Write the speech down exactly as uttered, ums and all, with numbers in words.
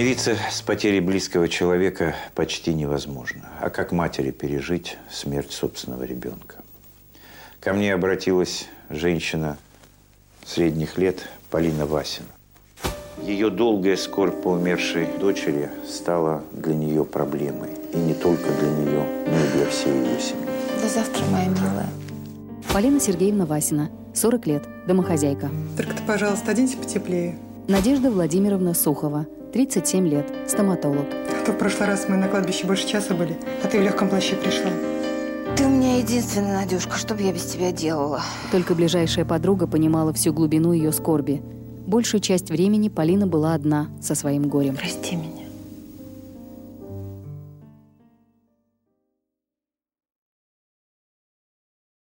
Смириться с потерей близкого человека почти невозможно. А как матери пережить смерть собственного ребенка? Ко мне обратилась женщина средних лет Полина Васина. Ее долгая скорбь по умершей дочери стала для нее проблемой. И не только для нее, но и для всей ее семьи. До завтра, моя милая. Полина Сергеевна Васина, сорок лет, домохозяйка. Только-то, пожалуйста, оденьте потеплее. Надежда Владимировна Сухова, тридцать семь лет, стоматолог. А то в прошлый раз мы на кладбище больше часа были, а ты в легком плаще пришла. Ты у меня единственная, Надюшка, что бы я без тебя делала? Только ближайшая подруга понимала всю глубину ее скорби. Большую часть времени Полина была одна со своим горем. Прости меня.